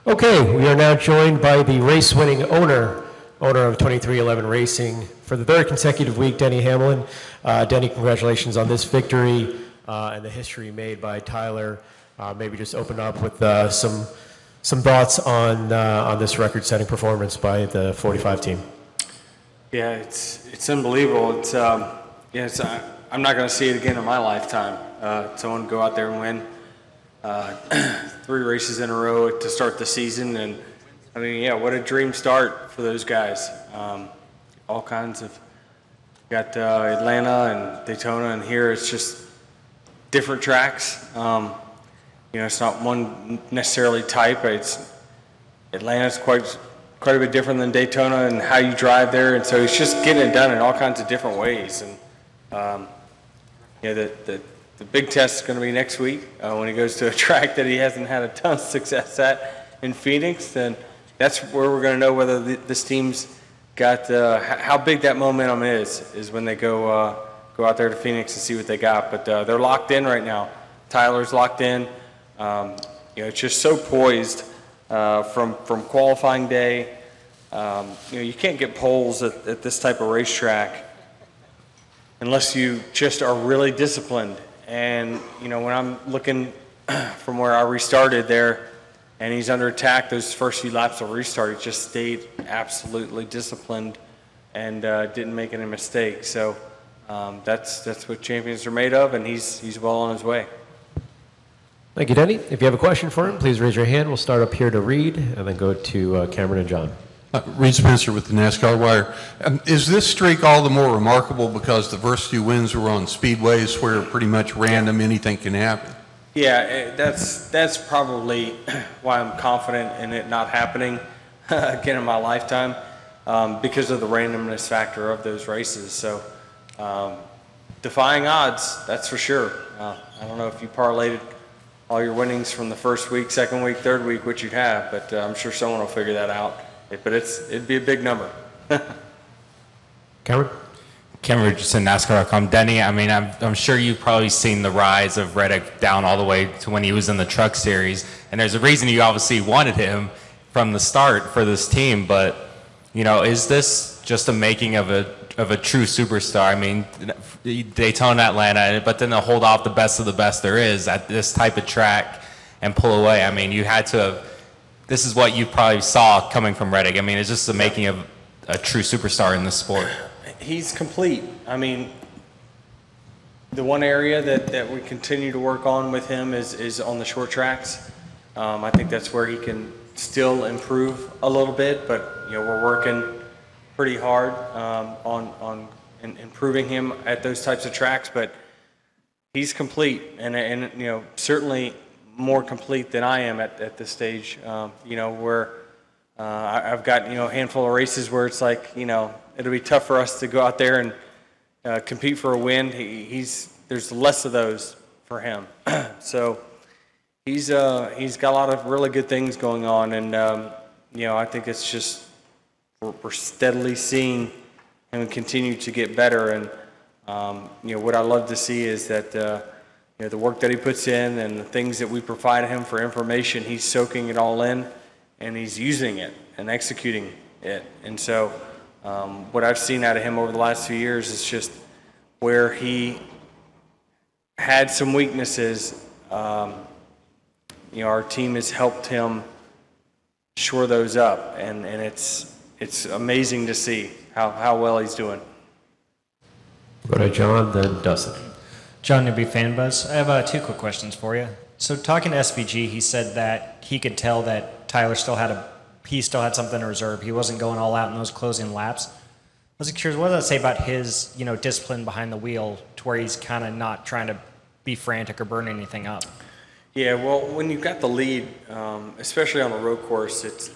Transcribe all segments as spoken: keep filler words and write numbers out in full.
Okay, we are now joined by the race-winning owner, owner of twenty-three eleven Racing for the third consecutive week, Denny Hamlin. Uh, Denny, congratulations on this victory uh, and the history made by Tyler. Uh, maybe just open up with uh, some some thoughts on uh, on this record-setting performance by the forty-five team. Yeah, it's it's unbelievable. It's um, yeah, it's, uh, I'm not going to see it again in my lifetime. Uh, someone go out there and win uh, three races in a row to start the season, and I mean, yeah, what a dream start for those guys. Um, all kinds of got uh, Atlanta and Daytona, and here it's just different tracks. Um, you know, it's not one necessarily type. It's Atlanta's quite quite a bit different than Daytona and how you drive there, and so it's just getting it done in all kinds of different ways. And um, yeah, the, the the big test is going to be next week uh, when he goes to a track that he hasn't had a ton of success at in Phoenix. Then that's where we're going to know whether the, this team's got uh, how big that momentum is. Is when they go uh, go out there to Phoenix and see what they got. But uh, they're locked in right now. Tyler's locked in. Um, you know, it's just so poised uh, from from qualifying day. Um, you know, you can't get poles at, at this type of racetrack unless you just are really disciplined. And you know, when I'm looking from where I restarted there, and he's under attack, those first few laps of restart, he just stayed absolutely disciplined and uh, didn't make any mistakes. So um, that's that's what champions are made of, and he's he's well on his way. Thank you, Denny. If you have a question for him, please raise your hand. We'll start up here to Reed and then go to uh, Cameron and John. Uh, Reed Spencer with the NASCAR Wire. Um, is this streak all the more remarkable because the first two wins were on speedways where pretty much random, anything can happen? Yeah, that's that's probably why I'm confident in it not happening again in my lifetime, um, because of the randomness factor of those races. So um, defying odds, that's for sure. Uh, I don't know if you parlayed all your winnings from the first week, second week, third week, which you'd have, but uh, I'm sure someone will figure that out. It, but it's it'd be a big number. Cameron? Cameron Richardson, NASCAR dot com. Denny, I mean, I'm, I'm sure you've probably seen the rise of Reddick down all the way to when he was in the Truck Series, and there's a reason you obviously wanted him from the start for this team. But you know, is this just a making of a of a true superstar? I mean, Daytona, Atlanta, but then to hold off the best of the best there is at this type of track and pull away. I mean, you had to have, this is what you probably saw coming from Reddick. I mean, it's just the making of a true superstar in this sport. He's complete. I mean, the one area that, that we continue to work on with him is, is on the short tracks. Um, I think that's where he can still improve a little bit, but you know, we're working pretty hard um, on on in, improving him at those types of tracks. But he's complete, and and you know, certainly more complete than I am at, at this stage. Um, you know, where uh, I, I've got you know a handful of races where it's like you know it'll be tough for us to go out there and uh, compete for a win. He, he's there's less of those for him, so he's uh, he's got a lot of really good things going on, and um, you know I think it's just. We're steadily seeing him continue to get better, and um, you know what I love to see is that uh, you know the work that he puts in and the things that we provide him for information, he's soaking it all in, and he's using it and executing it. And so, um, what I've seen out of him over the last few years is just where he had some weaknesses. Um, you know, our team has helped him shore those up, and and it's. It's amazing to see how, how well he's doing. Go to John, then Dustin. John Newby, FanBuzz. I have uh, two quick questions for you. So talking to S V G, he said that he could tell that Tyler still had a he still had something in reserve. He wasn't going all out in those closing laps. I was curious, what does that say about his you know discipline behind the wheel to where he's kind of not trying to be frantic or burn anything up? Yeah, well, when you've got the lead, um, especially on a road course, it's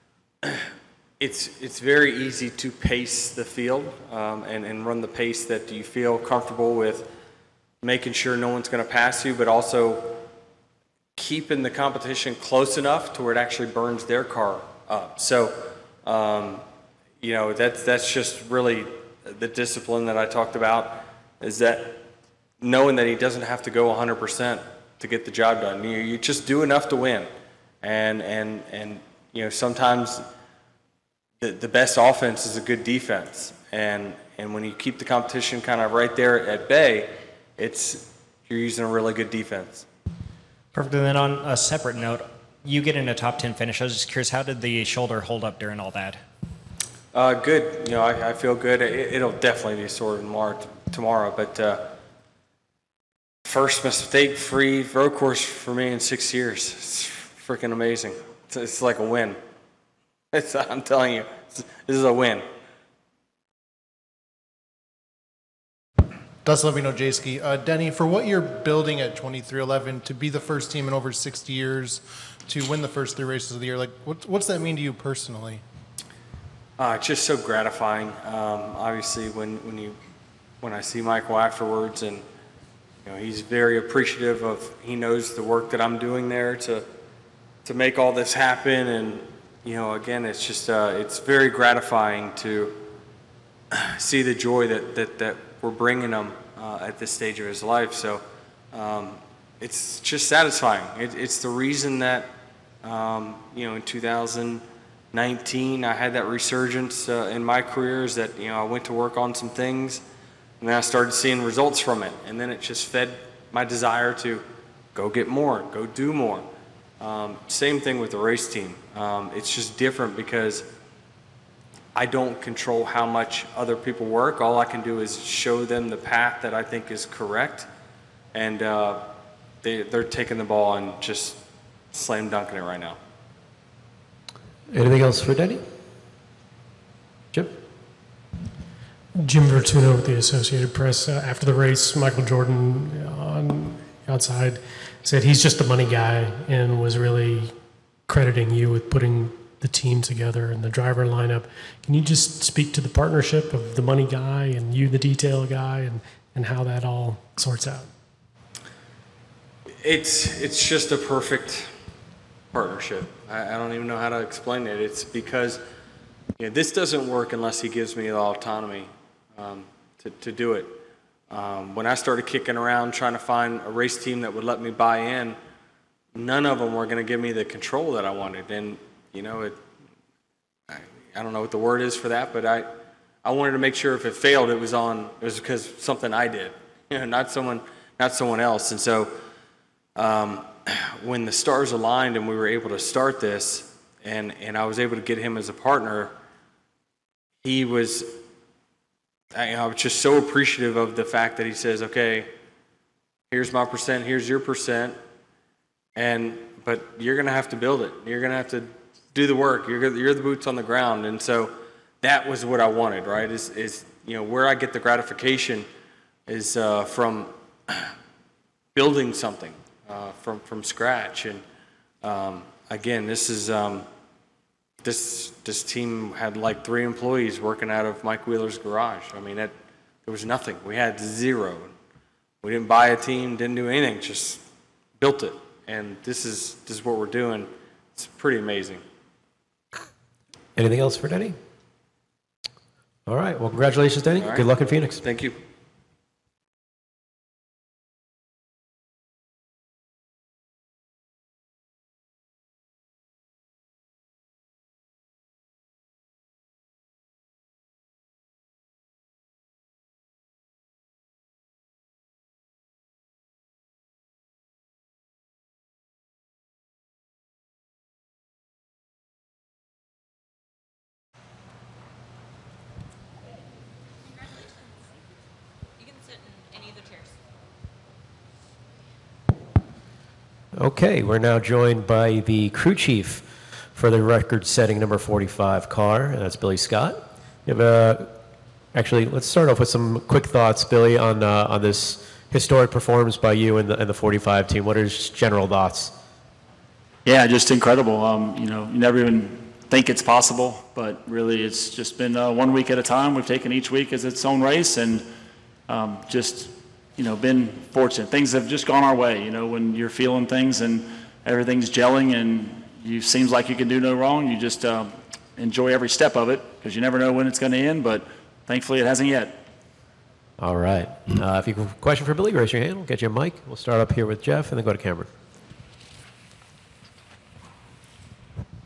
It's it's very easy to pace the field um, and, and run the pace that you feel comfortable with, making sure no one's going to pass you, but also keeping the competition close enough to where it actually burns their car up. So, um, you know, that's, that's just really the discipline that I talked about, is that knowing that he doesn't have to go one hundred percent to get the job done. You, you just do enough to win. And, and, and you know, sometimes the, the best offense is a good defense. And, and when you keep the competition kind of right there at bay, it's, you're using a really good defense. Perfect. And then on a separate note, you get in a top ten finish. I was just curious, how did the shoulder hold up during all that? Uh, good. You know, I, I feel good. It, it'll definitely be sore tomorrow, tomorrow but uh, first mistake-free road course for me in six years. It's freaking amazing. It's, it's like a win. It's, I'm telling you, it's, this is a win. Dust Levino, J-Ski. Uh, Denny, for what you're building at twenty-three eleven, to be the first team in over sixty years to win the first three races of the year, like, what, what's that mean to you personally? Uh, it's just so gratifying. Um, obviously, when, when you when I see Michael afterwards, and you know, he's very appreciative of. He knows the work that I'm doing there to to make all this happen, and you know, again, it's just uh, it's very gratifying to see the joy that that that we're bringing him uh, at this stage of his life. So um, it's just satisfying. It, it's the reason that um, you know, in two thousand nineteen, I had that resurgence uh, in my career. Is that you know, I went to work on some things, and then I started seeing results from it, and then it just fed my desire to go get more, go do more. Um, same thing with the race team. Um, it's just different because I don't control how much other people work. All I can do is show them the path that I think is correct, and uh, they, they're taking the ball and just slam dunking it right now. Anything else for Denny? Jim? Jim Vertuno with the Associated Press. Uh, after the race, Michael Jordan on outside said he's just the money guy and was really crediting you with putting the team together and the driver lineup. Can you just speak to the partnership of the money guy and you, the detail guy, and, and how that all sorts out? It's it's just a perfect partnership. I, I don't even know how to explain it. It's because you know, this doesn't work unless he gives me the autonomy um, to, to do it. Um, when I started kicking around trying to find a race team that would let me buy in, none of them were going to give me the control that I wanted. And you know, it, I, I don't know what the word is for that, but I, I wanted to make sure if it failed, it was on, it was because something I did, you know, not someone, not someone else. And so, um, when the stars aligned and we were able to start this, and and I was able to get him as a partner, he was, I, I was just so appreciative of the fact that he says, okay, here's my percent, here's your percent, and but you're going to have to build it. You're going to have to do the work. You're you're the boots on the ground. And so that was what I wanted, right? Is is you know, where I get the gratification is uh, from building something uh, from from scratch. And um, again, this is um, this this team had like three employees working out of Mike Wheeler's garage. I mean, that, there was nothing. We had zero. We didn't buy a team, didn't do anything. Just built it. And this is this is what we're doing. It's pretty amazing. Anything else for Denny? All right. Well, congratulations, Denny. All right. Good luck in Phoenix. Thank you. Okay, we're now joined by the crew chief for the record-setting number forty-five car, and that's Billy Scott. You have a, actually, let's start off with some quick thoughts, Billy, on uh, on this historic performance by you and the, and the forty-five team. What are just general thoughts? Yeah, just incredible. Um, you know, you never even think it's possible, but really it's just been uh, one week at a time. We've taken each week as its own race, and um, just, you know, been fortunate. Things have just gone our way, you know, when you're feeling things and everything's gelling and you seems like you can do no wrong, you just uh, enjoy every step of it because you never know when it's going to end, but thankfully it hasn't yet. All right. Uh, if you have a question for Billy, raise your hand. We'll get you a mic. We'll start up here with Jeff and then go to Cameron.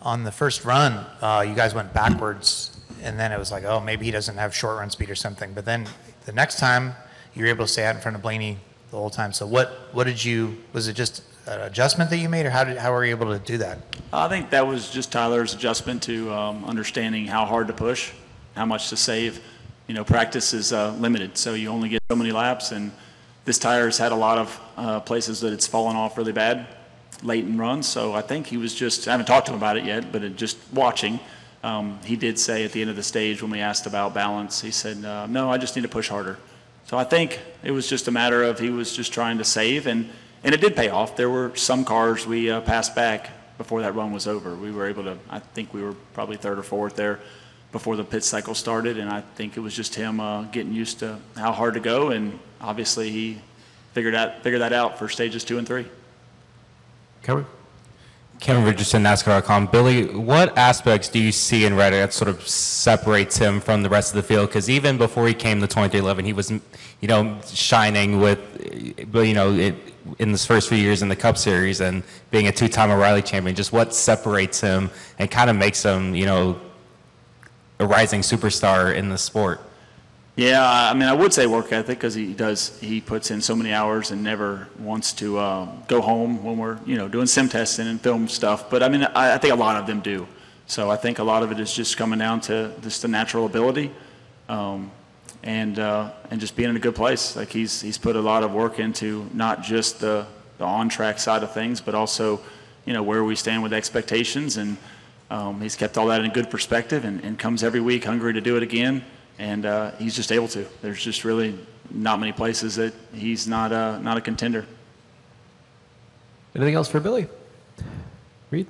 on the first run, uh, you guys went backwards, and then it was like, oh, maybe he doesn't have short run speed or something. But then the next time, you were able to stay out in front of Blaney the whole time. So what, what did you, was it just an adjustment that you made, or how did, how were you able to do that? I think that was just Tyler's adjustment to um, understanding how hard to push, how much to save. You know, practice is uh, limited, so you only get so many laps, and this tire's had a lot of uh, places that it's fallen off really bad late in runs. So I think he was just, I haven't talked to him about it yet, but it, just watching, um, he did say at the end of the stage when we asked about balance, he said, uh, no, I just need to push harder. So I think it was just a matter of he was just trying to save, and, and it did pay off. There were some cars we uh, passed back before that run was over. We were able to, I think we were probably third or fourth there before the pit cycle started, and I think it was just him uh, getting used to how hard to go, and obviously he figured out figured that out for stages two and three. Cameron? Cameron Richardson, NASCAR dot com. Billy, what aspects do you see in Reddick that sort of separates him from the rest of the field? Because even before he came to twenty-three eleven, he was, you know, shining with, you know, it, in his first few years in the Cup Series and being a two-time O'Reilly champion. Just what separates him and kind of makes him, you know, a rising superstar in the sport? Yeah, I mean, I would say work ethic, because he does, he puts in so many hours and never wants to uh, go home when we're, you know, doing sim testing and film stuff. But I mean, I, I think a lot of them do. So I think a lot of it is just coming down to just the natural ability, um, and uh, and just being in a good place. Like he's he's put a lot of work into not just the, the on-track side of things, but also, you know, where we stand with expectations, and um, he's kept all that in good perspective, and, and comes every week hungry to do it again. And uh, he's just able to. There's just really not many places that he's not a, not a contender. Anything else for Billy? Reed?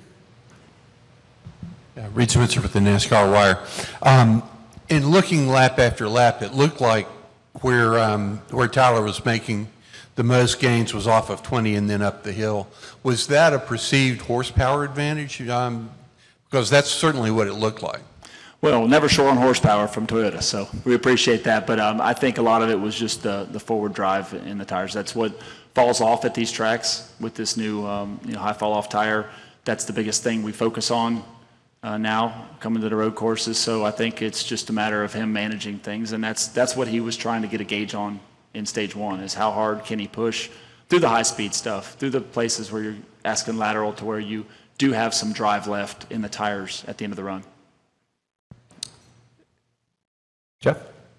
Yeah, Reed Switzer with the NASCAR Wire. Um, in looking lap after lap, it looked like where um, where Tyler was making the most gains was off of twenty and then up the hill. Was that a perceived horsepower advantage? Um, because that's certainly what it looked like. Well, never short on horsepower from Toyota, so we appreciate that. But um, I think a lot of it was just the, the forward drive in the tires. That's what falls off at these tracks with this new um, you know, high fall-off tire. That's the biggest thing we focus on uh, now coming to the road courses. So I think it's just a matter of him managing things, and that's that's what he was trying to get a gauge on in stage one, is how hard can he push through the high-speed stuff, through the places where you're asking lateral to where you do have some drive left in the tires at the end of the run. Jeff?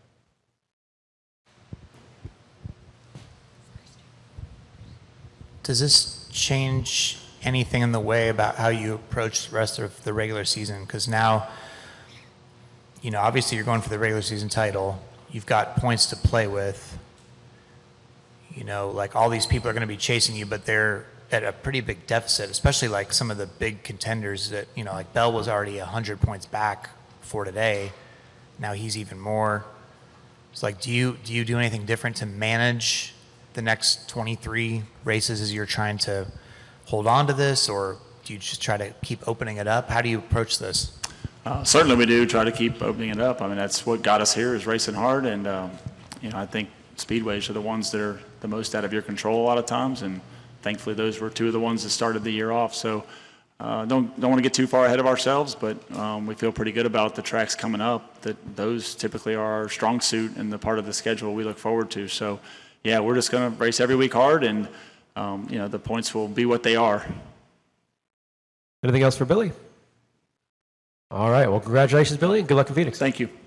Does this change anything in the way about how you approach the rest of the regular season? Because now, you know, obviously you're going for the regular season title. You've got points to play with. You know, like all these people are going to be chasing you, but they're at a pretty big deficit, especially like some of the big contenders that, you know, like Bell was already one hundred points back for today. Now he's even more. It's like, do you do you do anything different to manage the next twenty-three races as you're trying to hold on to this, or do you just try to keep opening it up? How do you approach this? Uh, certainly we do try to keep opening it up. I mean, that's what got us here, is racing hard, and um, you know, I think speedways are the ones that are the most out of your control a lot of times, and thankfully those were two of the ones that started the year off. So uh, don't don't want to get too far ahead of ourselves, but um, we feel pretty good about the tracks coming up, that those typically are our strong suit and the part of the schedule we look forward to. So yeah, we're just going to race every week hard, and um, you know, the points will be what they are. Anything else for Billy? All right. Well, congratulations, Billy, and good luck in Phoenix. Thank you.